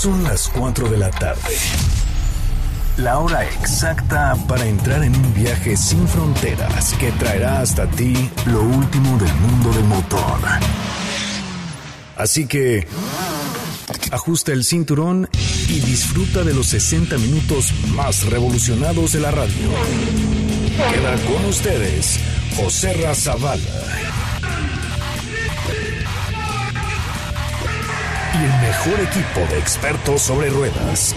Son las 4 de la tarde. La hora exacta para entrar en un viaje sin fronteras que traerá hasta ti lo último del mundo del motor. Así que ajusta el cinturón y disfruta de los 60 minutos más revolucionados de la radio. Queda con ustedes Joserra Zavala y el mejor equipo de expertos sobre ruedas.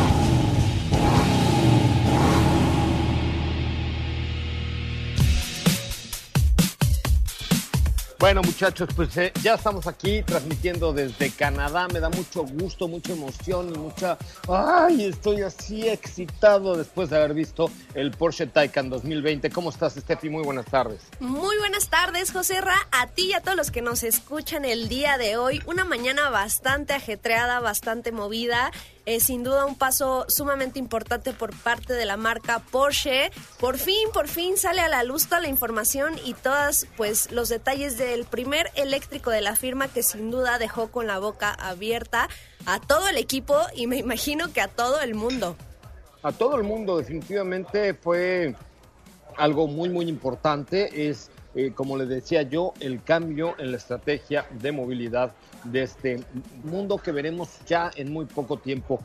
Bueno, muchachos, pues ya estamos aquí transmitiendo desde Canadá. Me da mucho gusto, mucha emoción y mucha... ¡Ay! Estoy así excitado después de haber visto el Porsche Taycan 2020. ¿Cómo estás, Steffi? Muy buenas tardes. Muy buenas tardes, Joserra. A ti y a todos los que nos escuchan el día de hoy. Una mañana bastante ajetreada, bastante movida. Sin duda un paso sumamente importante por parte de la marca Porsche. Por fin sale a la luz toda la información y todos pues los detalles del primer eléctrico de la firma, que sin duda dejó con la boca abierta a todo el equipo y me imagino que a todo el mundo. A todo el mundo, definitivamente fue algo muy, muy importante. Es, como les decía yo, el cambio en la estrategia de movilidad de este mundo que veremos ya en muy poco tiempo.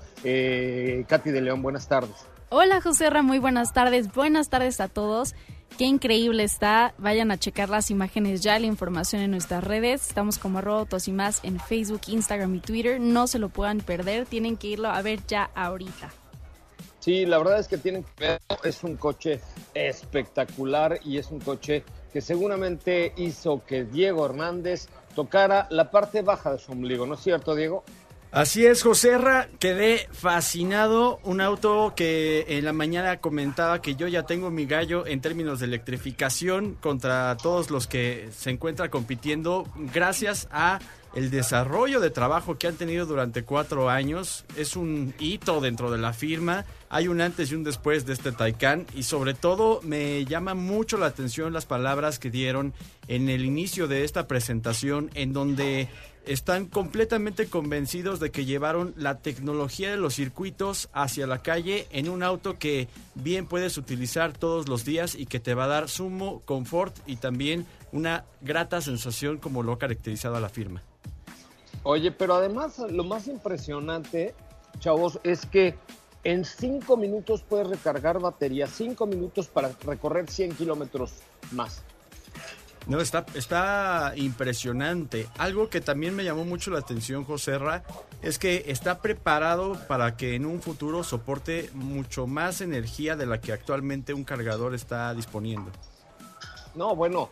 Katy de León, buenas tardes. Hola, Joserra, muy buenas tardes. Buenas tardes a todos. Qué increíble está. Vayan a checar las imágenes ya, la información en nuestras redes. Estamos como @autosimás en Facebook, Instagram y Twitter. No se lo puedan perder. Tienen que irlo a ver ya ahorita. Sí, la verdad es que tienen que verlo. Es un coche espectacular y es un coche que seguramente hizo que Diego Hernández tocara la parte baja de su ombligo. ¿No es cierto, Diego? Así es, Joserra, quedé fascinado. Un auto que en la mañana comentaba que yo ya tengo mi gallo en términos de electrificación contra todos los que se encuentran compitiendo gracias a el desarrollo de trabajo que han tenido durante 4 años. Es un hito dentro de la firma. Hay un antes y un después de este Taycan y sobre todo me llama mucho la atención las palabras que dieron en el inicio de esta presentación, en donde están completamente convencidos de que llevaron la tecnología de los circuitos hacia la calle en un auto que bien puedes utilizar todos los días y que te va a dar sumo confort y también una grata sensación, como lo ha caracterizado a la firma. Oye, pero además lo más impresionante, chavos, es que en 5 minutos puedes recargar batería, 5 minutos para recorrer 100 kilómetros más. No, está impresionante. Algo que también me llamó mucho la atención, Joserra, es que está preparado para que en un futuro soporte mucho más energía de la que actualmente un cargador está disponiendo. No, bueno,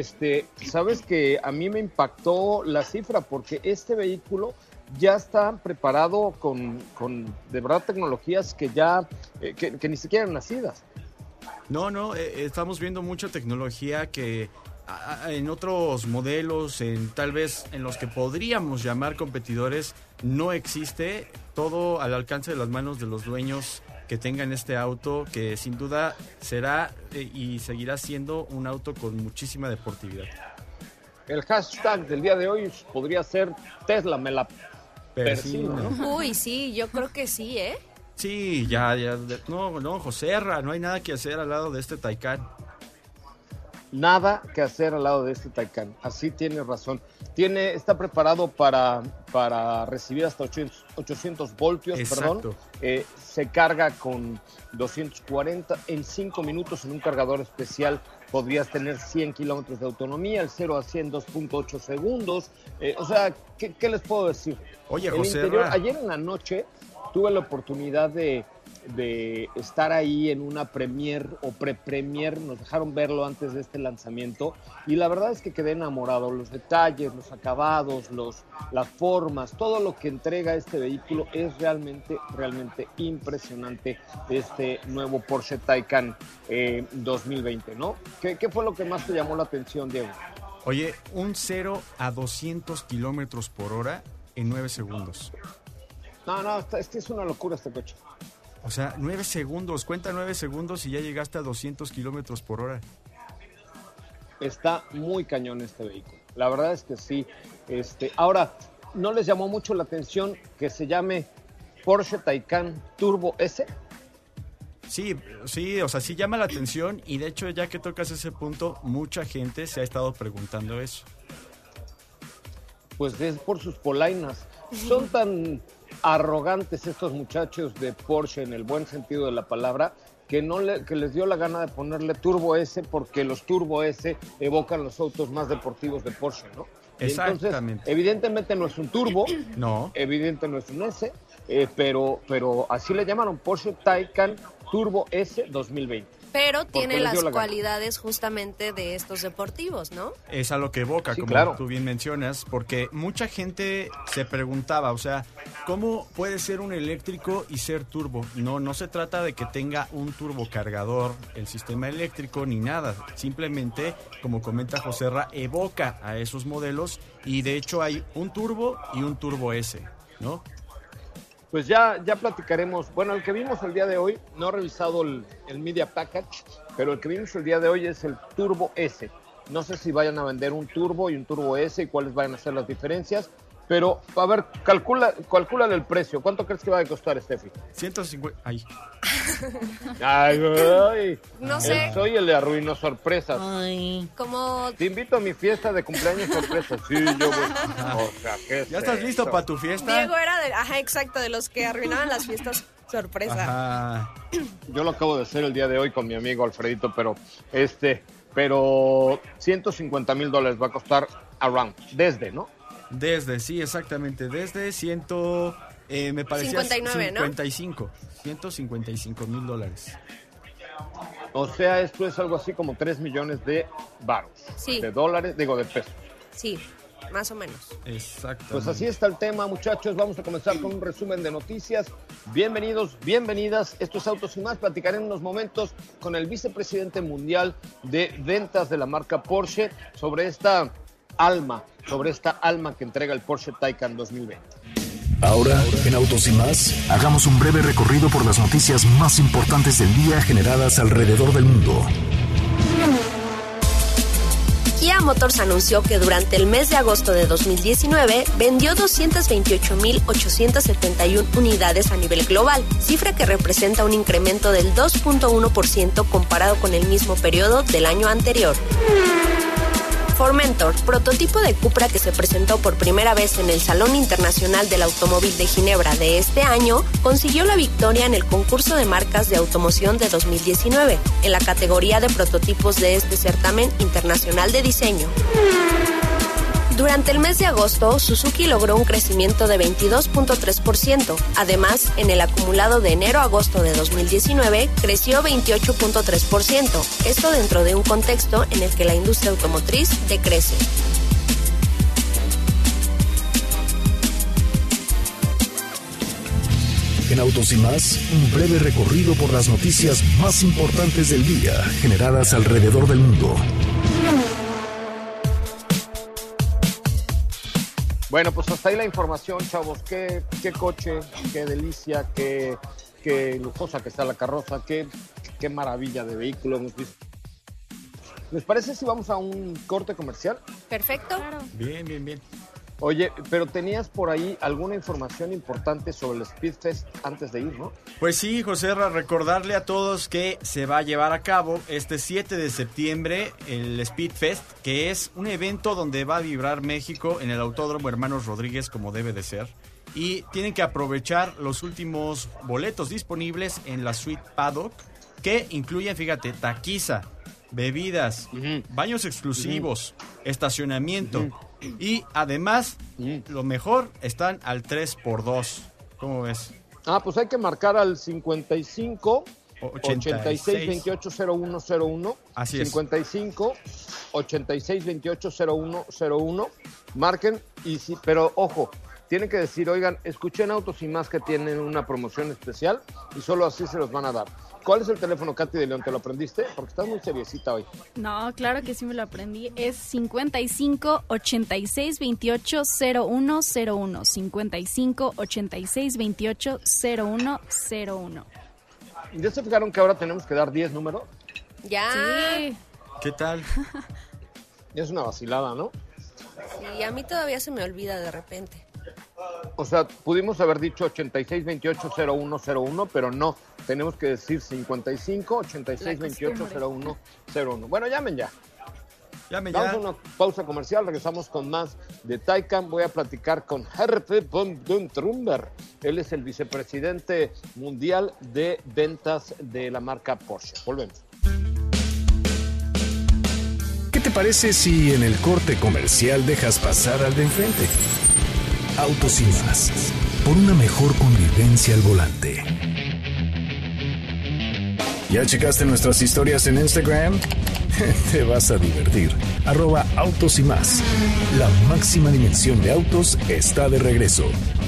sabes que a mí me impactó la cifra porque este vehículo ya está preparado con de verdad tecnologías que ya que ni siquiera eran nacidas. No, estamos viendo mucha tecnología que en otros modelos, tal vez en los que podríamos llamar competidores, no existe. Todo al alcance de las manos de los dueños que tengan este auto, que sin duda será y seguirá siendo un auto con muchísima deportividad. El hashtag del día de hoy podría ser Tesla me la persino, ¿no? Uy, sí, yo creo que sí, ¿eh? Sí, ya, no, Joserra, no hay nada que hacer al lado de este Taycan. Nada que hacer al lado de este Taycan, así tienes razón. Está preparado para recibir hasta 800 voltios. Exacto. Se carga con 240 en 5 minutos en un cargador especial. Podrías tener 100 kilómetros de autonomía, el 0 a 100 2.8 segundos. O sea, ¿qué les puedo decir? Oye, José, ayer en la noche tuve la oportunidad de estar ahí en una premier o pre-premier, nos dejaron verlo antes de este lanzamiento y la verdad es que quedé enamorado. Los detalles, los acabados, las formas, todo lo que entrega este vehículo es realmente impresionante. Este nuevo Porsche Taycan 2020, ¿no? ¿Qué fue lo que más te llamó la atención, Diego? Oye, un 0 a 200 kilómetros por hora en 9 segundos. No, es una locura este coche. O sea, 9 segundos, cuenta 9 segundos y ya llegaste a 200 kilómetros por hora. Está muy cañón este vehículo. La verdad es que sí. Ahora, ¿no les llamó mucho la atención que se llame Porsche Taycan Turbo S? Sí, o sea, sí llama la atención y de hecho ya que tocas ese punto, mucha gente se ha estado preguntando eso. Pues es por sus polainas. Son tan arrogantes estos muchachos de Porsche en el buen sentido de la palabra que que les dio la gana de ponerle Turbo S porque los Turbo S evocan los autos más deportivos de Porsche, ¿no? Exactamente. Entonces, evidentemente no es un Turbo, No. evidentemente no es un S, pero así le llamaron Porsche Taycan Turbo S 2020. Pero tiene les dio las la gana. cualidades justamente de estos deportivos, ¿no? Es a lo que evoca, Sí, como claro. tú bien mencionas, porque mucha gente se preguntaba, o sea, ¿cómo puede ser un eléctrico y ser turbo? No se trata de que tenga un turbocargador, el sistema eléctrico, ni nada. Simplemente, como comenta Joserra, evoca a esos modelos y de hecho hay un turbo y un turbo S, ¿no? Pues ya platicaremos. Bueno, el que vimos el día de hoy, no he revisado el Media Package, pero el que vimos el día de hoy es el Turbo S. No sé si vayan a vender un Turbo y un Turbo S y cuáles vayan a ser las diferencias, pero a ver, calcúlale el precio. ¿Cuánto crees que va a costar, Steffi? 150... Ay. Ay, No sé. Soy el de arruinó sorpresas. Como Te invito a mi fiesta de cumpleaños sorpresa. Sí, yo voy. O sea, ¿qué es ¿Ya estás listo eso? para tu fiesta? Diego era exacto, de los que arruinaban las fiestas sorpresa. Ajá. Yo lo acabo de hacer el día de hoy con mi amigo Alfredito, pero $150,000 va a costar around, desde, ¿no? Sí, exactamente. Desde me parecía 59, ¿no? 155,000 dólares. O sea, esto es algo así como 3 millones de baros. Sí. De dólares, digo, de pesos. Sí, más o menos. Exactamente. Pues así está el tema, muchachos. Vamos a comenzar con un resumen de noticias. Bienvenidos, bienvenidas. Esto es Autos y Más. Platicaré en unos momentos con el vicepresidente mundial de ventas de la marca Porsche sobre esta alma que entrega el Porsche Taycan 2020. Ahora, en Autos y Más, hagamos un breve recorrido por las noticias más importantes del día generadas alrededor del mundo. Kia Motors anunció que durante el mes de agosto de 2019 vendió 228,871 unidades a nivel global, cifra que representa un incremento del 2.1% comparado con el mismo periodo del año anterior. Formentor, prototipo de Cupra que se presentó por primera vez en el Salón Internacional del Automóvil de Ginebra de este año, consiguió la victoria en el concurso de marcas de automoción de 2019, en la categoría de prototipos de este certamen internacional de diseño. Durante el mes de agosto, Suzuki logró un crecimiento de 22.3%. Además, en el acumulado de enero-agosto de 2019, creció 28.3%. Esto dentro de un contexto en el que la industria automotriz decrece. En Autos y Más, un breve recorrido por las noticias más importantes del día generadas alrededor del mundo. Bueno, pues hasta ahí la información, chavos. Qué coche, qué delicia, qué lujosa que está la carroza, qué maravilla de vehículo hemos visto. ¿Les parece si vamos a un corte comercial? Perfecto. Claro. Bien. Oye, pero tenías por ahí alguna información importante sobre el Speedfest antes de ir, ¿no? Pues sí, Joserra, recordarle a todos que se va a llevar a cabo este 7 de septiembre el Speedfest, que es un evento donde va a vibrar México en el Autódromo Hermanos Rodríguez como debe de ser. Y tienen que aprovechar los últimos boletos disponibles en la suite Paddock, que incluyen, fíjate, taquiza, bebidas, baños exclusivos, estacionamiento. Y además, lo mejor, están al 3x2. ¿Cómo ves? Pues hay que marcar al 55 86 28 0101. Así es. 55 86 28 0101. Marquen y sí, pero ojo, tienen que decir, oigan, escuché en Autos y Más que tienen una promoción especial y solo así se los van a dar. ¿Cuál es el teléfono, Katy de León? ¿Te lo aprendiste? Porque estás muy seriecita hoy. No, claro que sí me lo aprendí. Es 55 86 28 0101. 55 86 28 0101. ¿Ya se fijaron que ahora tenemos que dar 10 números? Ya. Sí. ¿Qué tal? Es una vacilada, ¿no? Sí, a mí todavía se me olvida de repente. O sea, pudimos haber dicho 86280101, pero no, tenemos que decir 55 86280101. Bueno, llamen ya. Llamen Vamos ya. a una pausa comercial, regresamos con más de Taycan. Voy a platicar con Hervé von Trumber. Él es el vicepresidente mundial de ventas de la marca Porsche. Volvemos. ¿Qué te parece si en el corte comercial dejas pasar al de enfrente? Autos y más, por una mejor convivencia al volante. ¿Ya checaste nuestras historias en Instagram? Te vas a divertir. @autos y más. La máxima dimensión de autos está de regreso.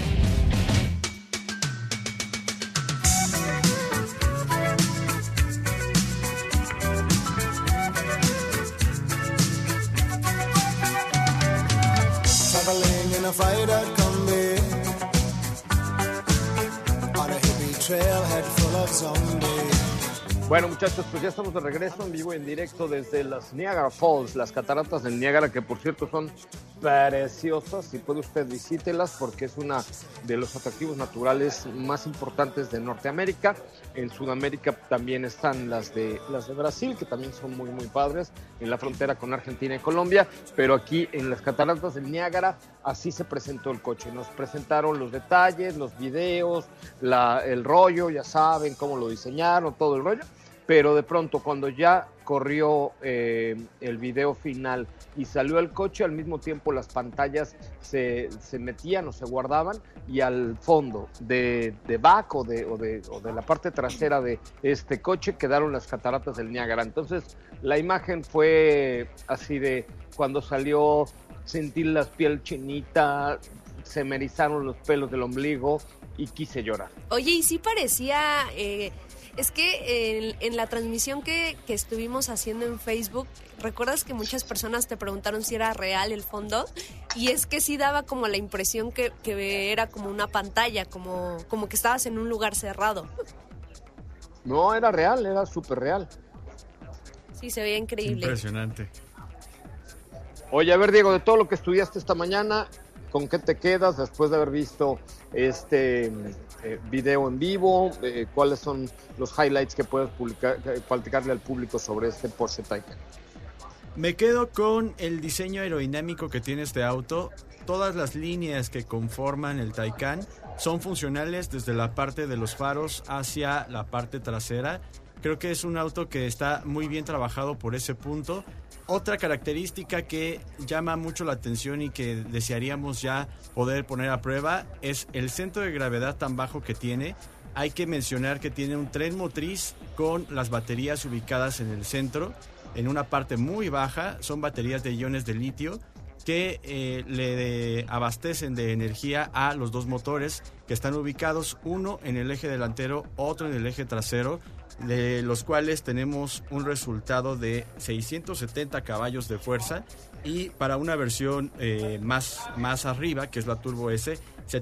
Traveling in a fighter combi on a hippie trailhead full of zombies. Bueno, muchachos, pues ya estamos de regreso en vivo y en directo desde las Niagara Falls, las cataratas del Niágara, que por cierto son preciosas. Si puede usted visítelas porque es una de los atractivos naturales más importantes de Norteamérica. En Sudamérica también están las de Brasil, que también son muy, muy padres, en la frontera con Argentina y Colombia. Pero aquí en las cataratas del Niágara, así se presentó el coche. Nos presentaron los detalles, los videos, el rollo, ya saben cómo lo diseñaron, todo el rollo. Pero de pronto, cuando ya corrió el video final y salió el coche, al mismo tiempo las pantallas se metían o se guardaban, y al fondo de back o de la parte trasera de este coche quedaron las cataratas del Niágara. Entonces la imagen fue así de cuando salió, sentí la piel chinita, se me erizaron los pelos del ombligo y quise llorar. Oye, y sí parecía... Es que en la transmisión que estuvimos haciendo en Facebook, ¿recuerdas que muchas personas te preguntaron si era real el fondo? Y es que sí daba como la impresión que era como una pantalla, como que estabas en un lugar cerrado. No, era real, era súper real. Sí, se veía increíble. Impresionante. Oye, a ver, Diego, de todo lo que estudiaste esta mañana, ¿con qué te quedas después de haber visto este video en vivo? ¿Cuáles son los highlights que puedes platicarle al público sobre este Porsche Taycan? Me quedo con el diseño aerodinámico que tiene este auto. Todas las líneas que conforman el Taycan son funcionales desde la parte de los faros hacia la parte trasera. Creo que es un auto que está muy bien trabajado por ese punto. Otra característica que llama mucho la atención y que desearíamos ya poder poner a prueba es el centro de gravedad tan bajo que tiene. Hay que mencionar que tiene un tren motriz con las baterías ubicadas en el centro, en una parte muy baja. Son baterías de iones de litio que le abastecen de energía a los dos motores que están ubicados, uno en el eje delantero, otro en el eje trasero, de los cuales tenemos un resultado de 670 caballos de fuerza, y para una versión más arriba, que es la Turbo S,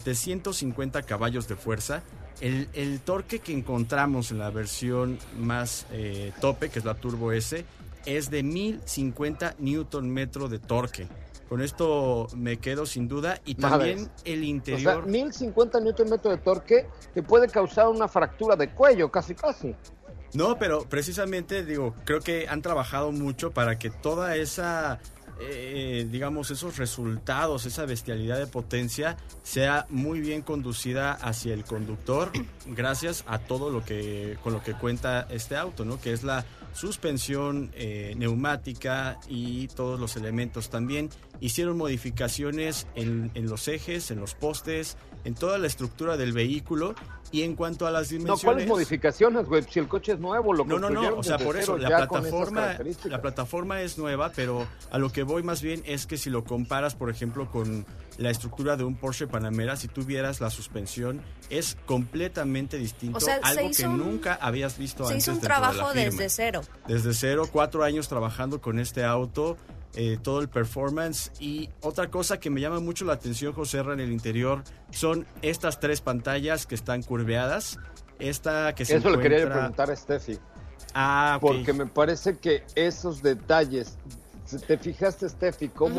750 caballos de fuerza. El torque que encontramos en la versión más tope, que es la Turbo S, es de 1050 Nm de torque. Con esto me quedo sin duda. Y también el interior... O sea, 1050 Nm de torque que puede causar una fractura de cuello, casi. No, pero precisamente, creo que han trabajado mucho para que toda esa, digamos, esos resultados, esa bestialidad de potencia sea muy bien conducida hacia el conductor, gracias a todo con lo que cuenta este auto, ¿no? Que es la suspensión neumática y todos los elementos. También hicieron modificaciones en los ejes, en los postes, en toda la estructura del vehículo. Y en cuanto a las dimensiones... No, ¿cuáles modificaciones, güey? Si el coche es nuevo, lo No, o sea, por eso la plataforma es nueva, pero a lo que voy más bien es que si lo comparas, por ejemplo, con la estructura de un Porsche Panamera, si tú vieras la suspensión, es completamente distinto, o sea, algo que nunca habías visto antes. Se hizo un dentro de la trabajo firma. desde cero. Desde cero, 4 años trabajando con este auto, todo el performance. Y otra cosa que me llama mucho la atención, Joserra, en el interior, son estas 3 pantallas que están curveadas. Esta que se Eso encuentra... le quería preguntar a Steffi. Ok. Porque me parece que esos detalles, ¿te fijaste, Steffi, cómo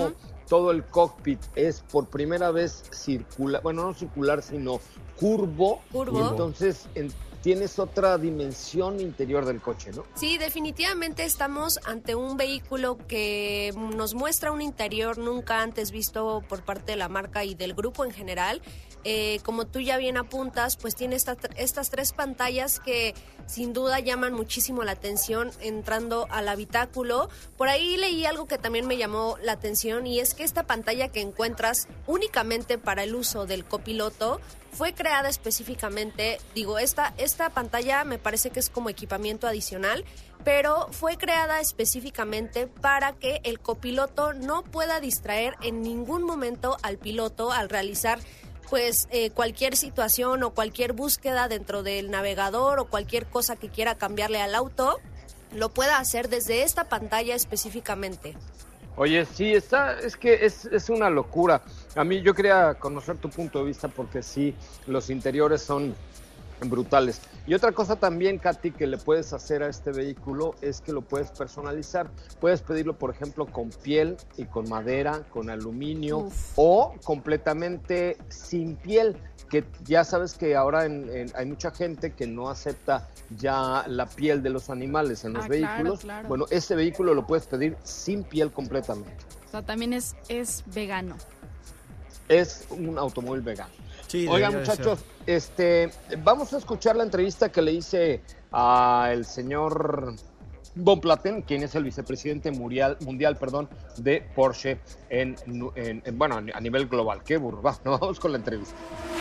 todo el cockpit es por primera vez circular, bueno, no circular, sino curvo. Y entonces tienes otra dimensión interior del coche, ¿no? Sí, definitivamente estamos ante un vehículo que nos muestra un interior nunca antes visto por parte de la marca y del grupo en general. Como tú ya bien apuntas, pues tiene estas 3 pantallas que sin duda llaman muchísimo la atención entrando al habitáculo. Por ahí leí algo que también me llamó la atención, y es que esta pantalla que encuentras únicamente para el uso del copiloto fue creada específicamente, esta pantalla me parece que es como equipamiento adicional, pero fue creada específicamente para que el copiloto no pueda distraer en ningún momento al piloto al realizar pues cualquier situación o cualquier búsqueda dentro del navegador o cualquier cosa que quiera cambiarle al auto, lo pueda hacer desde esta pantalla específicamente. Oye, sí, es que es una locura. A mí yo quería conocer tu punto de vista porque sí, los interiores son brutales. Y otra cosa también, Katy, que le puedes hacer a este vehículo es que lo puedes personalizar. Puedes pedirlo, por ejemplo, con piel y con madera, con aluminio o completamente sin piel, que ya sabes que ahora hay mucha gente que no acepta ya la piel de los animales en los vehículos. Claro. Bueno, este vehículo lo puedes pedir sin piel completamente. O sea, también es vegano. Es un automóvil vegano. Sí, oigan, muchachos, vamos a escuchar la entrevista que le hice al señor Von Platen, quien es el vicepresidente mundial de Porsche a nivel global. Qué burro. Vamos con la entrevista.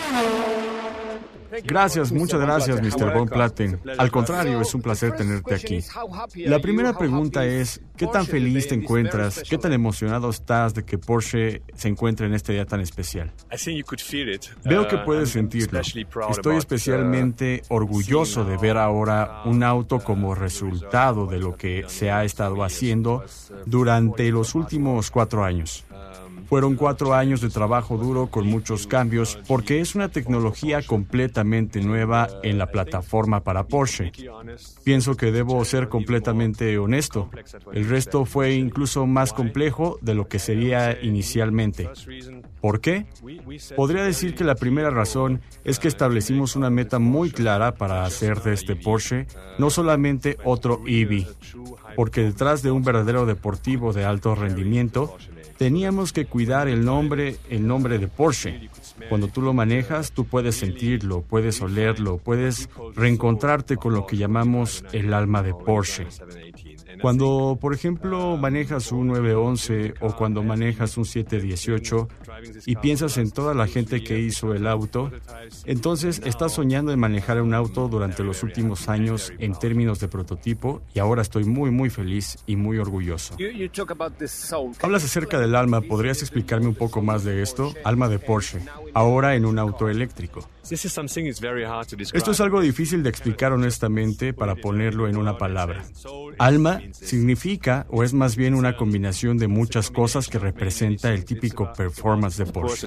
Gracias, muchas gracias, Mr. Von Platen. Al contrario, es un placer tenerte aquí. La primera pregunta es, ¿qué tan feliz te encuentras, qué tan emocionado estás de que Porsche se encuentre en este día tan especial? Veo que puedes sentirlo. Estoy especialmente orgulloso de ver ahora un auto como resultado de lo que se ha estado haciendo durante los últimos 4 años. Fueron 4 años de trabajo duro con muchos cambios porque es una tecnología completamente nueva en la plataforma para Porsche. Pienso que debo ser completamente honesto. El resto fue incluso más complejo de lo que sería inicialmente. ¿Por qué? Podría decir que la primera razón es que establecimos una meta muy clara para hacer de este Porsche no solamente otro EV, porque detrás de un verdadero deportivo de alto rendimiento, teníamos que cuidar el nombre de Porsche. Cuando tú lo manejas, tú puedes sentirlo, puedes olerlo, puedes reencontrarte con lo que llamamos el alma de Porsche. Cuando, por ejemplo, manejas un 911 o cuando manejas un 718 y piensas en toda la gente que hizo el auto, entonces estás soñando en manejar un auto durante los últimos años en términos de prototipo y ahora estoy muy, muy feliz y muy orgulloso. Hablas acerca del alma, ¿podrías explicarme un poco más de esto? Alma de Porsche, ahora en un auto eléctrico. Esto es algo difícil de explicar honestamente para ponerlo en una palabra. Alma significa, o es más bien una combinación de muchas cosas que representa el típico performance de Porsche.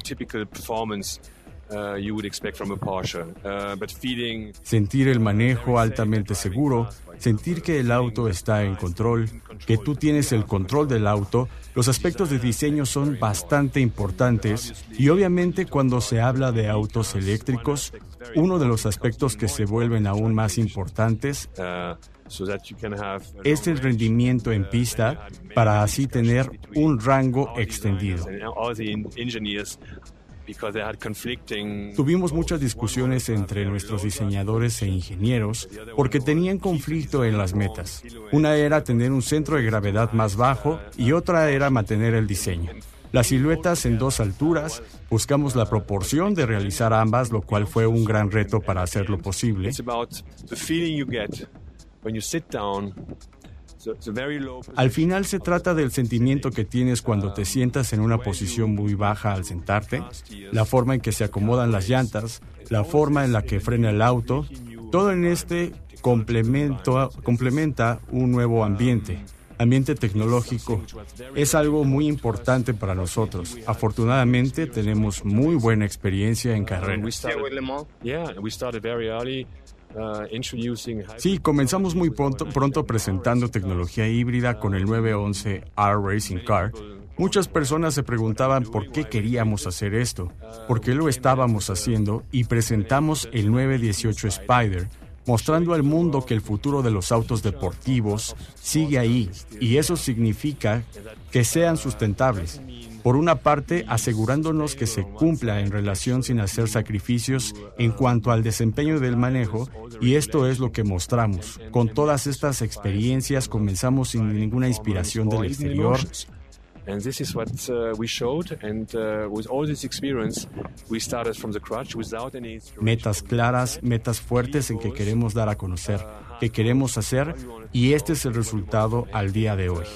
Sentir el manejo altamente seguro, sentir que el auto está en control, que tú tienes el control del auto. Los aspectos de diseño son bastante importantes y obviamente cuando se habla de autos eléctricos, uno de los aspectos que se vuelven aún más importantes es el rendimiento en pista para así tener un rango extendido. Tuvimos muchas discusiones entre nuestros diseñadores e ingenieros porque tenían conflicto en las metas. Una era tener un centro de gravedad más bajo y otra era mantener el diseño. Las siluetas en 2 alturas, buscamos la proporción de realizar ambas, lo cual fue un gran reto para hacerlo posible. Al final se trata del sentimiento que tienes cuando te sientas en una posición muy baja al sentarte, la forma en que se acomodan las llantas, la forma en la que frena el auto. Todo en este complementa un nuevo ambiente tecnológico. Es algo muy importante para nosotros. Afortunadamente tenemos muy buena experiencia en carrera. Sí, comenzamos muy pronto presentando tecnología híbrida con el 911 R Racing Car, Muchas personas se preguntaban por qué queríamos hacer esto, por qué lo estábamos haciendo, y presentamos el 918 Spider, mostrando al mundo que el futuro de los autos deportivos sigue ahí, y eso significa que sean sustentables. Por una parte, asegurándonos que se cumpla en relación sin hacer sacrificios en cuanto al desempeño del manejo, y esto es lo que mostramos. Con todas estas experiencias comenzamos sin ninguna inspiración del exterior. And this is what we showed, and with all this experience, we started from the scratch without any metas claras, metas fuertes en que queremos dar a conocer, que queremos hacer, y este es el resultado al día de hoy.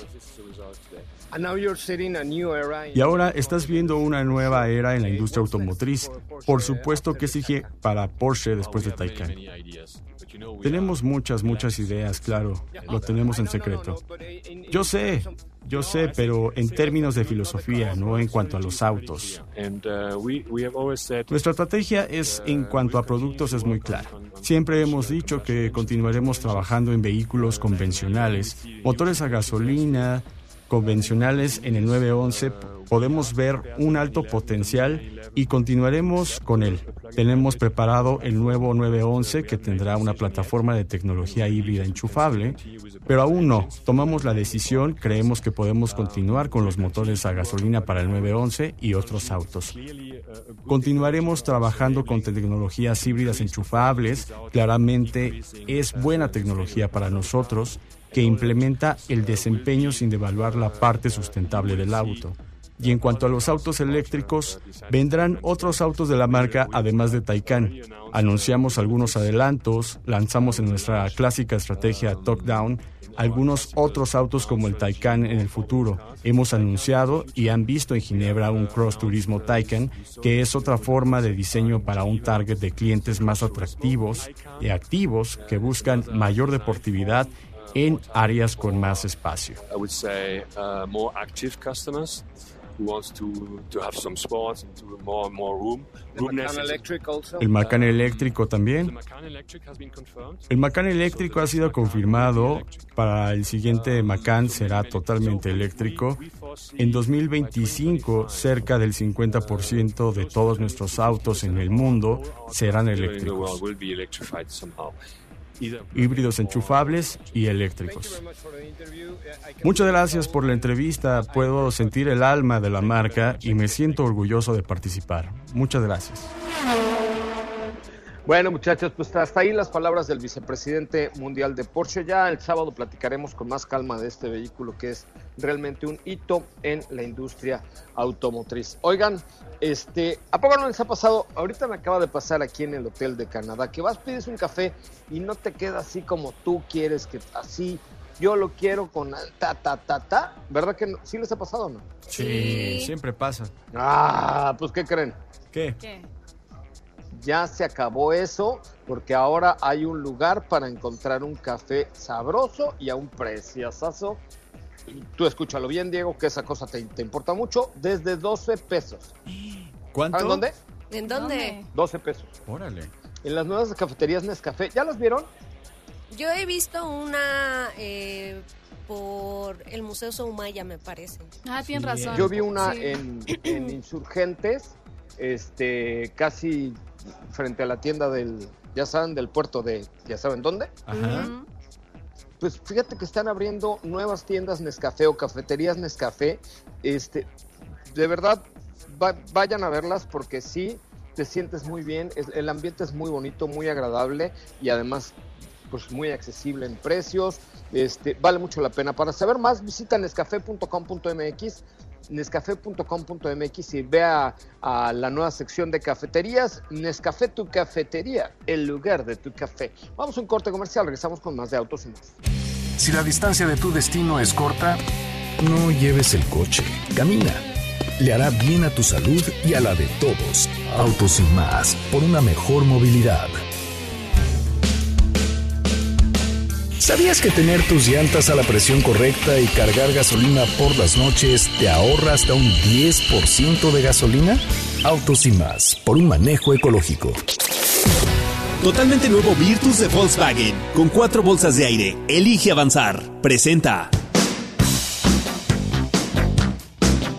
Y ahora estás viendo una nueva era en la industria automotriz. Por supuesto que sigue para Porsche después de Taycan. Tenemos muchas ideas, claro, lo tenemos en secreto. Yo sé, pero en términos de filosofía, no en cuanto a los autos. Nuestra estrategia en cuanto a productos es muy clara. Siempre hemos dicho que continuaremos trabajando en vehículos convencionales, motores a gasolina convencionales. En el 911 podemos ver un alto potencial y continuaremos con él. Tenemos preparado el nuevo 911 que tendrá una plataforma de tecnología híbrida enchufable, pero aún no. Tomamos la decisión, creemos que podemos continuar con los motores a gasolina para el 911 y otros autos. Continuaremos trabajando con tecnologías híbridas enchufables. Claramente es buena tecnología para nosotros, que implementa el desempeño sin devaluar la parte sustentable del auto. Y en cuanto a los autos eléctricos, vendrán otros autos de la marca además de Taycan. Anunciamos algunos adelantos, lanzamos en nuestra clásica estrategia top-down algunos otros autos como el Taycan en el futuro. Hemos anunciado y han visto en Ginebra un Cross Turismo Taycan, que es otra forma de diseño para un target de clientes más atractivos y activos que buscan mayor deportividad en áreas con más espacio. I would say more active customers who wants to have some sports and to more room. El Macan eléctrico también. El Macan eléctrico ha sido confirmado. Para el siguiente Macan será totalmente eléctrico. En 2025, cerca del 50% de todos nuestros autos en el mundo serán eléctricos. Híbridos enchufables y eléctricos. Muchas gracias por la entrevista. Puedo sentir el alma de la marca y me siento orgulloso de participar. Muchas gracias. Bueno, muchachos, pues hasta ahí las palabras del vicepresidente mundial de Porsche. Ya el sábado platicaremos con más calma de este vehículo que es realmente un hito en la industria automotriz. Oigan, ¿a poco no les ha pasado? Ahorita me acaba de pasar aquí en el Hotel de Canadá, que vas, pides un café y no te queda así como tú quieres, que así, yo lo quiero con ta, ¿verdad que no? ¿Sí les ha pasado o no? Sí, siempre pasa. Pues ¿qué creen? ¿Qué? Ya se acabó eso, porque ahora hay un lugar para encontrar un café sabroso y a un preciosazo. Tú escúchalo bien, Diego, que esa cosa te importa mucho, desde 12 pesos. ¿Cuánto? ¿En dónde? ¿En dónde? 12 pesos. Órale. En las nuevas cafeterías Nescafé. ¿Ya las vieron? Yo he visto una por el Museo Soumaya, me parece. Tienes razón. Yo vi una sí. en Insurgentes, casi frente a la tienda ya saben, del puerto de, ¿ya saben dónde? Ajá. Pues fíjate que están abriendo nuevas tiendas Nescafé o cafeterías Nescafé. De verdad, vayan a verlas porque sí, te sientes muy bien. El ambiente es muy bonito, muy agradable y además pues muy accesible en precios. Vale mucho la pena. Para saber más, visita nescafé.com.mx nescafé.com.mx y vea a la nueva sección de cafeterías. Nescafé, tu cafetería, el lugar de tu café. Vamos a un corte comercial, regresamos con más de Autos y Más. Si la distancia de tu destino es corta, no lleves el coche, camina. Le hará bien a tu salud y a la de todos. Autos y Más, por una mejor movilidad. ¿Sabías que tener tus llantas a la presión correcta y cargar gasolina por las noches te ahorra hasta un 10% de gasolina? Autos y Más, por un manejo ecológico. Totalmente nuevo Virtus de Volkswagen, con 4 bolsas de aire. Elige avanzar. Presenta.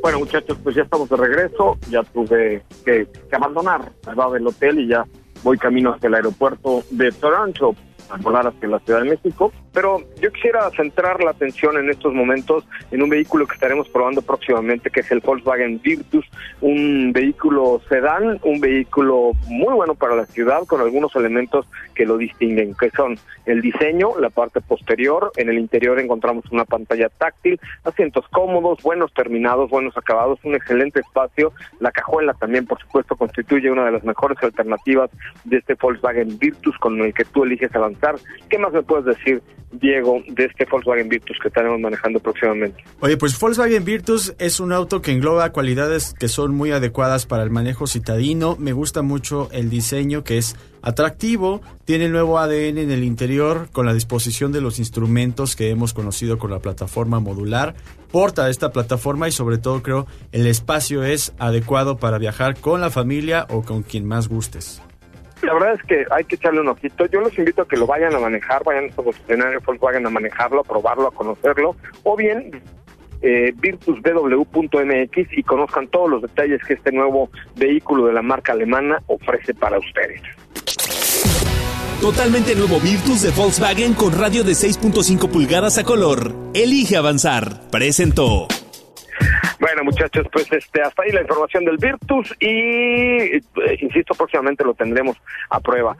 Bueno, muchachos, pues ya estamos de regreso. Ya tuve que abandonar, ¿verdad?, el hotel y ya voy camino hacia el aeropuerto de Toronto a volar hacia la Ciudad de México. Pero yo quisiera centrar la atención en estos momentos en un vehículo que estaremos probando próximamente, que es el Volkswagen Virtus, un vehículo sedán, un vehículo muy bueno para la ciudad, con algunos elementos que lo distinguen, que son el diseño, la parte posterior. En el interior encontramos una pantalla táctil, asientos cómodos, buenos terminados, buenos acabados, un excelente espacio. La cajuela también, por supuesto, constituye una de las mejores alternativas de este Volkswagen Virtus con el que tú eliges avanzar. ¿Qué más me puedes decir, Diego, de este Volkswagen Virtus que estaremos manejando próximamente? Oye, pues Volkswagen Virtus es un auto que engloba cualidades que son muy adecuadas para el manejo citadino. Me gusta mucho el diseño, que es atractivo, tiene el nuevo ADN en el interior con la disposición de los instrumentos que hemos conocido con la plataforma modular. Porta esta plataforma y sobre todo creo el espacio es adecuado para viajar con la familia o con quien más gustes. La verdad es que hay que echarle un ojito. Yo los invito a que lo vayan a manejar, vayan a estos concesionarios Volkswagen a manejarlo, a probarlo, a conocerlo, o bien virtusbw.mx y conozcan todos los detalles que este nuevo vehículo de la marca alemana ofrece para ustedes. Totalmente nuevo Virtus de Volkswagen con radio de 6.5 pulgadas a color. Elige avanzar. Presentó. Bueno, muchachos, pues hasta ahí la información del Virtus y insisto, próximamente lo tendremos a prueba.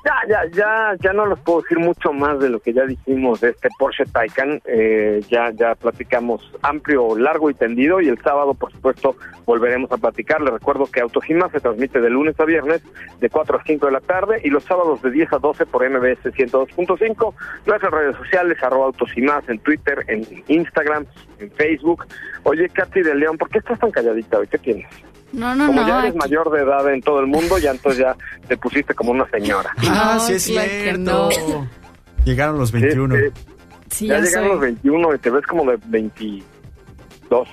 Ya no les puedo decir mucho más de lo que ya dijimos de este Porsche Taycan. Ya platicamos amplio, largo y tendido, y el sábado, por supuesto, volveremos a platicar. Les recuerdo que Autos y Más se transmite de lunes a viernes de 4 a 5 de la tarde y los sábados de 10 a 12 por MBS 102.5. Nuestras redes sociales, @Autos y Más, en Twitter, en Instagram, en Facebook. Oye, Katy de León, ¿por qué estás tan calladita hoy? ¿Qué tienes? No. Como ya eres mayor de edad en todo el mundo, ya entonces ya te pusiste como una señora. Ah, sí es cierto. No. Llegaron los 21. Sí, ya llegaron los 21 y te ves como de 22.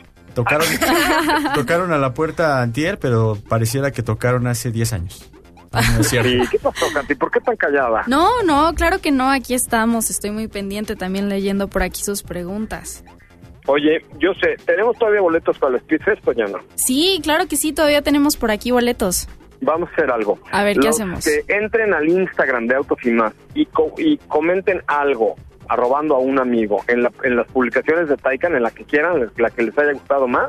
Tocaron a la puerta antier, pero pareciera que tocaron hace 10 años. No es cierto. Sí, ¿qué pasó, Katy? ¿Por qué tan callada? No, claro que no, aquí estamos. Estoy muy pendiente también leyendo por aquí sus preguntas. Oye, yo sé, ¿tenemos todavía boletos para el Speedfest o ya no? Sí, claro que sí, todavía tenemos por aquí boletos. Vamos a hacer algo. A ver, ¿qué hacemos? Que entren al Instagram de Autos y Más y comenten algo, arrobando a un amigo, en las publicaciones de Taycan, en la que quieran, la que les haya gustado más,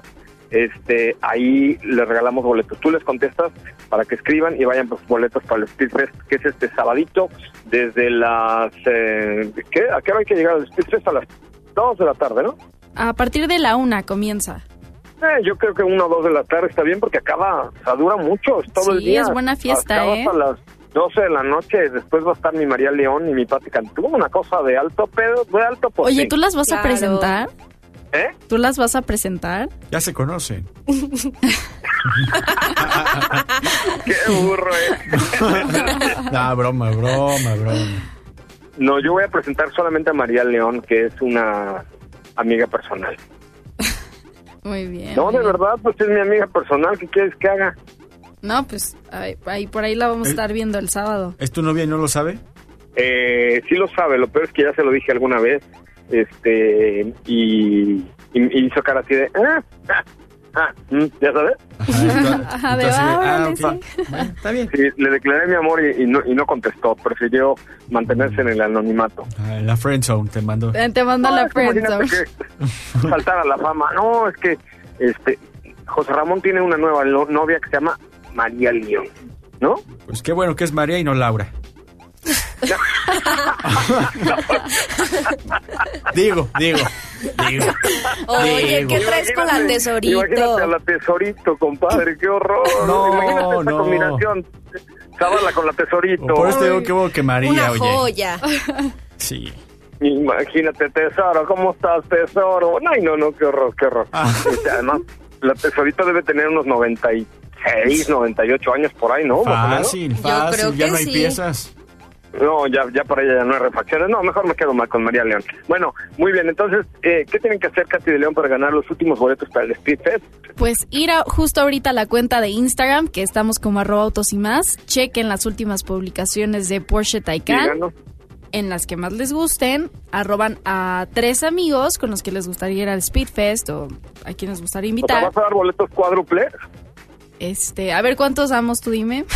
ahí les regalamos boletos. Tú les contestas para que escriban y vayan por sus boletos para el Speedfest, que es este sabadito, desde las... ¿A qué hora hay que llegar al Speedfest? A las 2 de la tarde, ¿no? A partir de la 1 comienza. Yo creo que 1 o 2 de la tarde está bien porque acaba, dura mucho, es todo el día. Sí, es buena fiesta, hasta las 12 de la noche, después va a estar mi María León y mi Pati Cantú, una cosa de alto pedo, de alto por Oye, ¿tú las vas a presentar? ¿Tú las vas a presentar? Ya se conocen. Qué burro, No, broma. No, yo voy a presentar solamente a María León, que es una amiga personal. Muy bien. No, de verdad, pues es mi amiga personal. ¿Qué quieres que haga? No, pues ahí por ahí la vamos a estar viendo el sábado. ¿Es tu novia y no lo sabe? Sí lo sabe, lo peor es que ya se lo dije alguna vez. Y hizo cara así de... ¿ya sabes? Okay. Bueno, está bien. Sí, le declaré mi amor y no contestó. Prefirió mantenerse en el anonimato. La friendzone te mandó. Te mandó la friendzone. Saltar a la fama. No, es que José Ramón tiene una nueva novia que se llama María León, ¿no? Pues qué bueno que es María y no Laura. Digo. Oye, ¿qué traes con la Tesorito? Imagínate a la Tesorito, compadre, qué horror. Imagínate esta combinación. Chávala con la Tesorito. Por eso digo que hubo que María, una oye. joya. Sí. Imagínate, Tesoro, ¿cómo estás, Tesoro? Ay, no, qué horror. Además, la Tesorito debe tener unos 96, 98 años por ahí, ¿no? Fácil, Yo creo ya que no hay sí. piezas. No, ya para ella ya no hay refacciones. No, mejor me quedo mal con María León. Bueno, muy bien. Entonces, ¿qué tienen que hacer, Katy de León, para ganar los últimos boletos para el Speedfest? Pues ir justo ahorita a la cuenta de Instagram, que estamos como @Autos y Más. Chequen las últimas publicaciones de Porsche Taycan. en las que más les gusten, arroban a 3 amigos con los que les gustaría ir al Speedfest o a quienes gustaría invitar. ¿Vas a dar boletos cuádruples? A ver, ¿cuántos damos? Tú dime.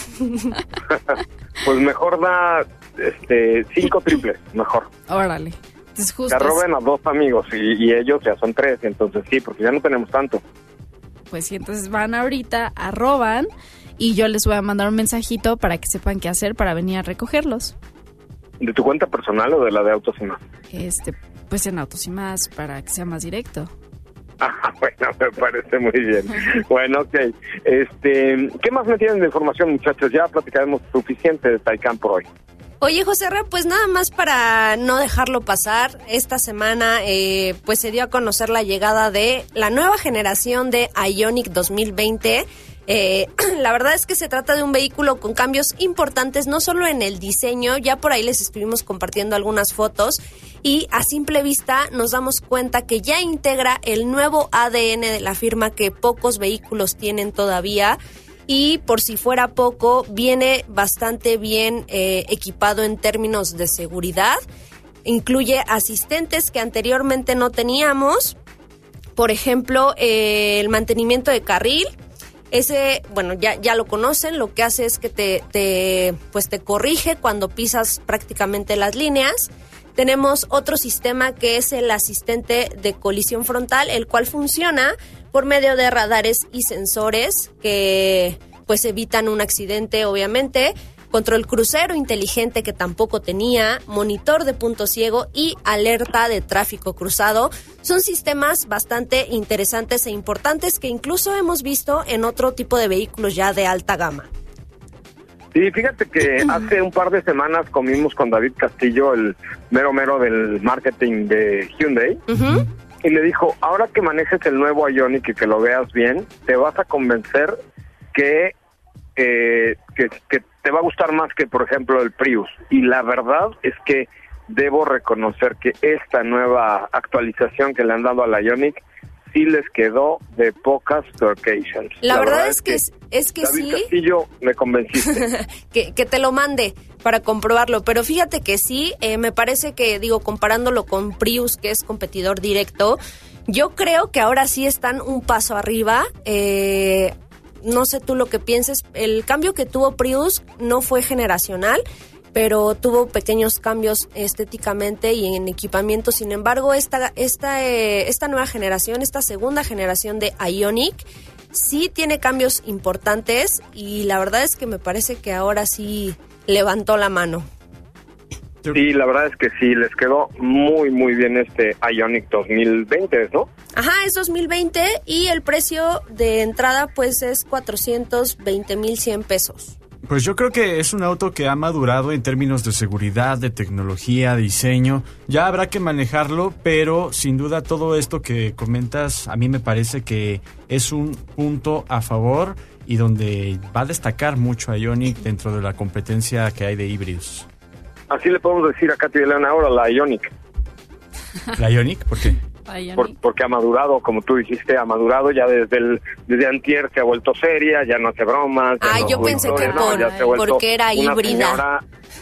Pues mejor da 5 triples, mejor. Órale. Entonces, justo que arroben a 2 amigos y ellos ya son 3, entonces sí, porque ya no tenemos tanto. Pues sí, entonces van ahorita, arroban y yo les voy a mandar un mensajito para que sepan qué hacer para venir a recogerlos. ¿De tu cuenta personal o de la de Autos y Más? Pues en Autos y Más, para que sea más directo. Bueno, me parece muy bien. Bueno, ok. ¿Qué más me tienen de información, muchachos? Ya platicaremos suficiente de Taycan por hoy. Oye, Joserra, pues nada más para no dejarlo pasar, esta semana pues se dio a conocer la llegada de la nueva generación de Ioniq 2020. La verdad es que se trata de un vehículo con cambios importantes, no solo en el diseño, ya por ahí les estuvimos compartiendo algunas fotos y a simple vista nos damos cuenta que ya integra el nuevo ADN de la firma que pocos vehículos tienen todavía. Y por si fuera poco, viene bastante bien equipado en términos de seguridad. Incluye asistentes que anteriormente no teníamos. Por ejemplo, el mantenimiento de carril. Ese, bueno, ya lo conocen. Lo que hace es que te corrige cuando pisas prácticamente las líneas. Tenemos otro sistema que es el asistente de colisión frontal, el cual funciona por medio de radares y sensores que pues evitan un accidente, obviamente. Control crucero inteligente que tampoco tenía, monitor de punto ciego y alerta de tráfico cruzado. Son sistemas bastante interesantes e importantes que incluso hemos visto en otro tipo de vehículos ya de alta gama. Sí, fíjate que hace un par de semanas comimos con David Castillo, el mero del marketing de Hyundai, y le dijo, ahora que manejes el nuevo Ioniq y que lo veas bien, te vas a convencer que te va a gustar más que, por ejemplo, el Prius. Y la verdad es que debo reconocer que esta nueva actualización que le han dado al Ioniq sí les quedó de pocas occasions. La verdad es que David sí. Castillo, me convenciste. que te lo mande para comprobarlo, pero fíjate que sí, me parece que, comparándolo con Prius, que es competidor directo, yo creo que ahora sí están un paso arriba. No sé tú lo que pienses, el cambio que tuvo Prius no fue generacional, pero tuvo pequeños cambios estéticamente y en equipamiento. Sin embargo, esta nueva generación, esta segunda generación de Ioniq, sí tiene cambios importantes y la verdad es que me parece que ahora sí levantó la mano. Sí, la verdad es que sí, les quedó muy, muy bien este Ioniq 2020, ¿no? Ajá, es 2020 y el precio de entrada pues es 420,100 pesos. Pues yo creo que es un auto que ha madurado en términos de seguridad, de tecnología, diseño. Ya habrá que manejarlo, pero sin duda todo esto que comentas a mí me parece que es un punto a favor y donde va a destacar mucho a Ioniq dentro de la competencia que hay de híbridos. Así le podemos decir a Katy de León ahora, la Ioniq. ¿La Ioniq? ¿Por qué? Porque ha madurado, como tú dijiste, ha madurado ya desde antier se ha vuelto seria, ya no hace bromas. Yo pensé que porque era híbrida. Señora...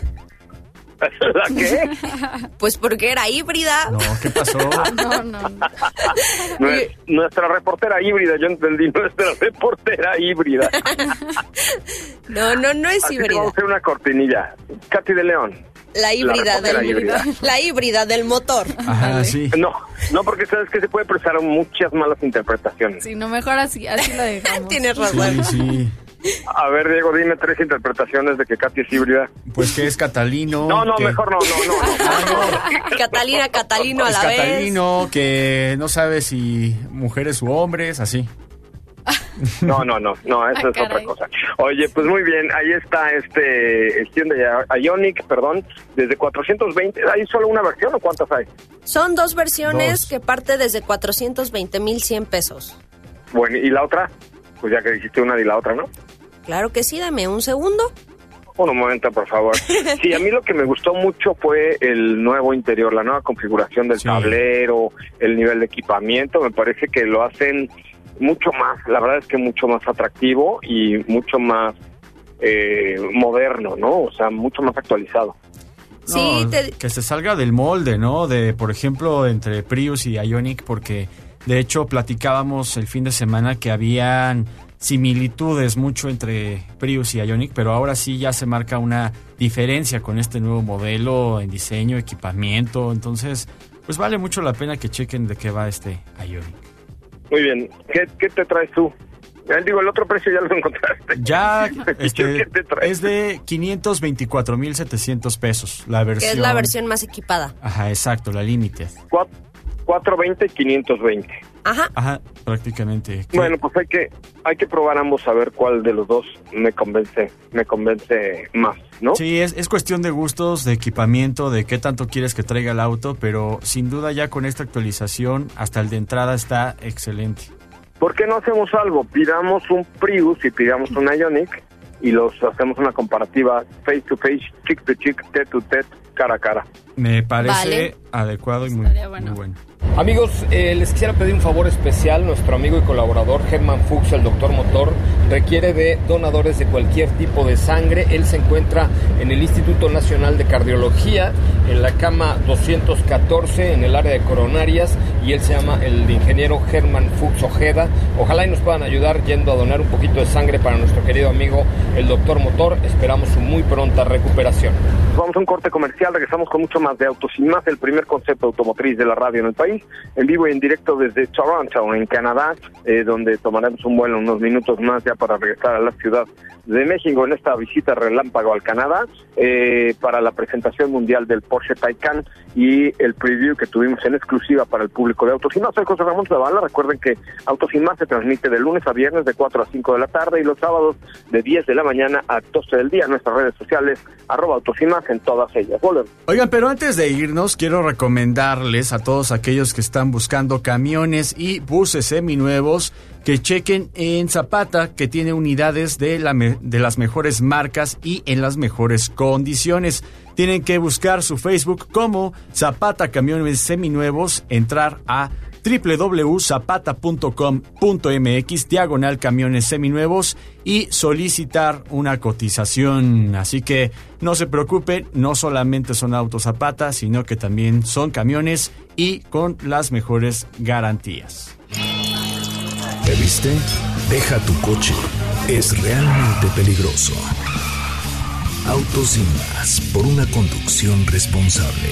¿La qué? Pues porque era híbrida. No, ¿qué pasó? No. Nuestra reportera híbrida, yo entendí, nuestra reportera híbrida. No es así híbrida. Vamos a hacer una cortinilla. Katy de León. La híbrida la híbrida del motor. Ajá, sí. No, porque sabes que se puede prestar muchas malas interpretaciones. Sí, no, mejor así lo dejamos. Tienes razón. Sí. A ver, Diego, dime 3 interpretaciones de que Katy es híbrida. Pues que es Catalino. Mejor no. Catalino a la vez. Catalino, que no sabe si mujeres u hombres, así. No, eso es otra cosa. Oye, pues muy bien, ahí está el Hyundai Ioniq, desde 420, ¿hay solo una versión o cuántas hay? Son 2 versiones que parte desde 420,100 pesos. Bueno, ¿y la otra? Pues ya que dijiste una y la otra, ¿no? Claro que sí, dame un segundo. Un momento, por favor. Sí, a mí lo que me gustó mucho fue el nuevo interior, la nueva configuración del tablero, el nivel de equipamiento, me parece que lo hacen mucho más, la verdad es que mucho más atractivo y mucho más moderno, ¿no? O sea, mucho más actualizado. Sí, que se salga del molde, ¿no? De, por ejemplo, entre Prius y Ioniq, porque de hecho platicábamos el fin de semana que habían similitudes mucho entre Prius y Ioniq, pero ahora sí ya se marca una diferencia con este nuevo modelo en diseño, equipamiento. Entonces, pues vale mucho la pena que chequen de qué va este Ioniq. Muy bien. ¿Qué te traes tú? Digo, el otro precio ya lo encontraste. Ya, es de 524,700 pesos la versión. Que es la versión más equipada. Ajá, exacto, la Limited. 420 y 520. Ajá, prácticamente. Bueno, pues hay que probar ambos a ver cuál de los dos me convence más, ¿no? Sí, es cuestión de gustos, de equipamiento, de qué tanto quieres que traiga el auto, pero sin duda ya con esta actualización hasta el de entrada está excelente. ¿Por qué no hacemos algo? Pidamos un Prius y pidamos un Ioniq y los hacemos una comparativa face to face, chick to chick, tete to tete, cara a cara. Me parece adecuado y muy bueno. Amigos, les quisiera pedir un favor especial. Nuestro amigo y colaborador Germán Fuchs, el doctor Motor, requiere de donadores de cualquier tipo de sangre. Él se encuentra en el Instituto Nacional de Cardiología, en la cama 214, en el área de coronarias, y él se llama el ingeniero Germán Fuchs Ojeda. Ojalá y nos puedan ayudar yendo a donar un poquito de sangre para nuestro querido amigo, el doctor Motor. Esperamos su muy pronta recuperación. Vamos a un corte comercial, regresamos con mucho más de Autos y Más, el primer concepto automotriz de la radio en el país, en vivo y en directo desde Toronto, en Canadá, donde tomaremos un vuelo unos minutos más ya para regresar a la Ciudad de México en esta visita relámpago al Canadá para la presentación mundial del Porsche Taycan y el preview que tuvimos en exclusiva para el público de Autos y Más. Soy José Ramón Zavala. Recuerden que Autos y Más se transmite de lunes a viernes de 4 a 5 de la tarde y los sábados de 10 de la mañana a 12 del día. Nuestras redes sociales, @Autos y Más en todas ellas. Volvemos. Oigan, pero antes de irnos, quiero recomendarles a todos aquellos que están buscando camiones y buses seminuevos que chequen en Zapata, que tiene unidades de las mejores marcas y en las mejores condiciones. Tienen que buscar su Facebook como Zapata Camiones Seminuevos, entrar a www.zapata.com.mx/camiones seminuevos y solicitar una cotización. Así que no se preocupen, no solamente son autos Zapata, sino que también son camiones y con las mejores garantías. ¿Te viste? Deja tu coche. Es realmente peligroso. Autos y Más, por una conducción responsable.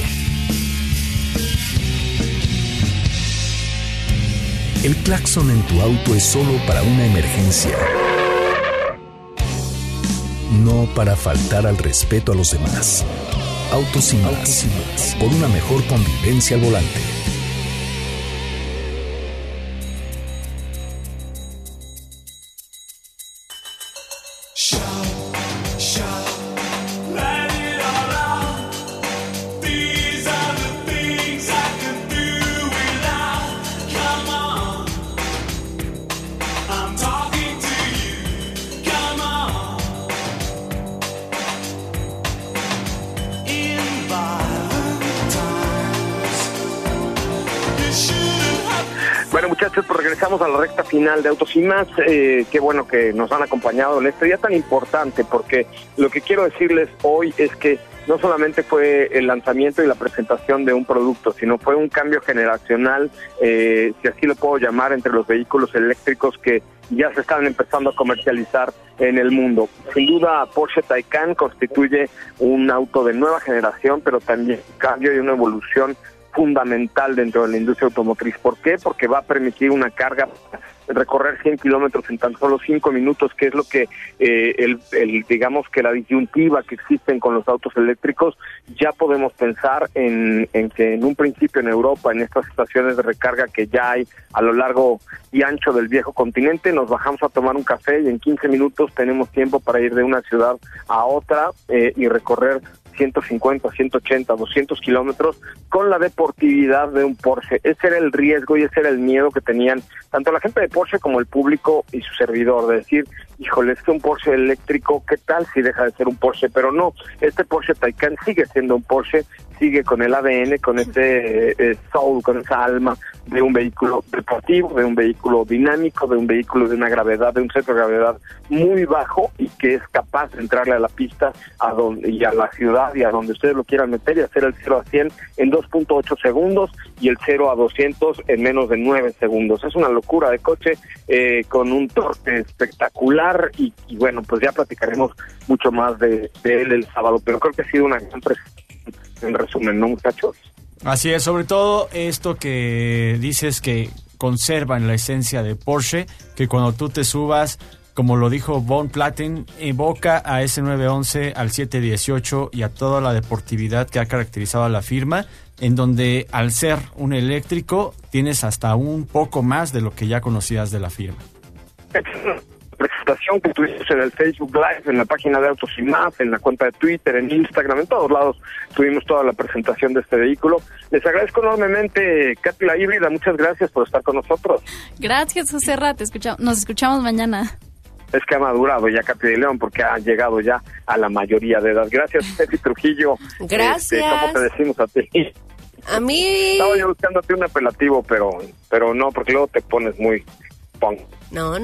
El claxon en tu auto es solo para una emergencia, no para faltar al respeto a los demás. Autos y Más, por una mejor convivencia al volante. Bueno, muchachos, pues regresamos a la recta final de Autos y Más. Qué bueno que nos han acompañado en este día tan importante, porque lo que quiero decirles hoy es que no solamente fue el lanzamiento y la presentación de un producto, sino fue un cambio generacional, si así lo puedo llamar, entre los vehículos eléctricos que ya se están empezando a comercializar en el mundo. Sin duda, Porsche Taycan constituye un auto de nueva generación, pero también un cambio y una evolución fundamental dentro de la industria automotriz. ¿Por qué? Porque va a permitir una carga, recorrer 100 kilómetros en tan solo 5 minutos, que es lo que digamos que la disyuntiva que existen con los autos eléctricos. Ya podemos pensar en que en un principio en Europa, en estas estaciones de recarga que ya hay a lo largo y ancho del viejo continente, nos bajamos a tomar un café y en 15 minutos tenemos tiempo para ir de una ciudad a otra y recorrer 150, 180, 200 kilómetros con la deportividad de un Porsche. Ese era el riesgo y ese era el miedo que tenían tanto la gente de Porsche como el público y su servidor, de decir, híjole, es que un Porsche eléctrico, ¿qué tal si deja de ser un Porsche? Pero no, este Porsche Taycan sigue siendo un Porsche, sigue con el ADN, con ese soul, con esa alma de un vehículo deportivo, de un vehículo dinámico, de un vehículo de una gravedad, de un centro de gravedad muy bajo y que es capaz de entrarle a la pista y a la ciudad y a donde ustedes lo quieran meter y hacer el 0 a 100 en 2.8 segundos y el 0 a 200 en menos de 9 segundos. Es una locura de coche, con un torque espectacular y bueno, pues ya platicaremos mucho más de él el sábado, pero creo que ha sido una gran presentación en resumen, ¿no, muchachos? Así es, sobre todo esto que dices que conservan la esencia de Porsche, que cuando tú te subas, como lo dijo Von Platen, evoca a ese 911, al 718 y a toda la deportividad que ha caracterizado a la firma, en donde al ser un eléctrico tienes hasta un poco más de lo que ya conocías de la firma. Presentación que tuvimos en el Facebook Live, en la página de Autos y Más, en la cuenta de Twitter, en Instagram, en todos lados tuvimos toda la presentación de este vehículo. Les agradezco enormemente, Katy la híbrida, muchas gracias por estar con nosotros. Gracias, José Ra, nos escuchamos mañana. Es que ha madurado ya Katy de León porque ha llegado ya a la mayoría de edad. Gracias, Ceci Trujillo. Gracias. ¿Cómo te decimos a ti? A mí... Estaba yo buscándote un apelativo, pero no, porque luego te pones muy punk. No.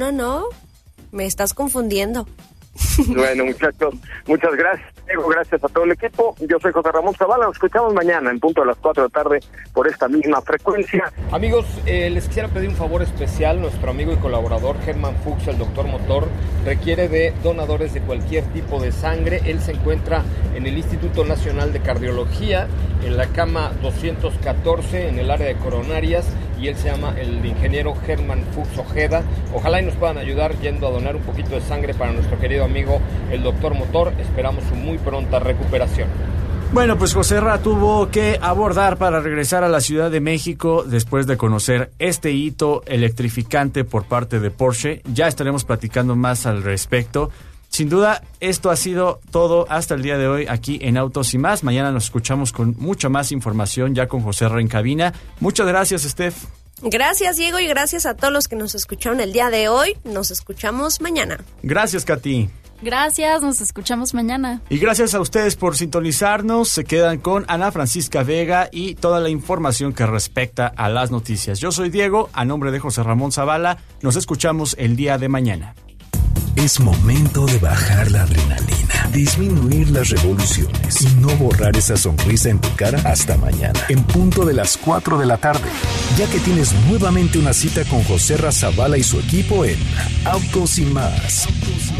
Me estás confundiendo. Bueno, muchachos, muchas gracias, Diego, gracias a todo el equipo. Yo soy José Ramón Zavala, nos escuchamos mañana en punto de las 4 de la tarde por esta misma frecuencia. Amigos, les quisiera pedir un favor especial. Nuestro amigo y colaborador Germán Fuchs, el doctor Motor, requiere de donadores de cualquier tipo de sangre. Él se encuentra en el Instituto Nacional de Cardiología, en la cama 214, en el área de coronarias, y él se llama el ingeniero Germán Fuchs Ojeda. Ojalá y nos puedan ayudar yendo a donar un poquito de sangre para nuestro querido amigo el doctor Motor. Esperamos su muy pronta recuperación. Bueno, pues José Ra tuvo que abordar para regresar a la Ciudad de México después de conocer este hito electrificante por parte de Porsche. Ya estaremos platicando más al respecto. Sin duda, esto ha sido todo hasta el día de hoy aquí en Autos y Más. Mañana nos escuchamos con mucha más información ya con José Ra en cabina. Muchas gracias, Steph. Gracias, Diego, y gracias a todos los que nos escucharon el día de hoy. Nos escuchamos mañana. Gracias, Katy. Gracias, nos escuchamos mañana. Y gracias a ustedes por sintonizarnos. Se quedan con Ana Francisca Vega y toda la información que respecta a las noticias. Yo soy Diego, a nombre de José Ramón Zavala. Nos escuchamos el día de mañana. Es momento de bajar la adrenalina, disminuir las revoluciones y no borrar esa sonrisa en tu cara hasta mañana, en punto de las 4 de la tarde, ya que tienes nuevamente una cita con José Ra Zavala y su equipo en Autos y Más.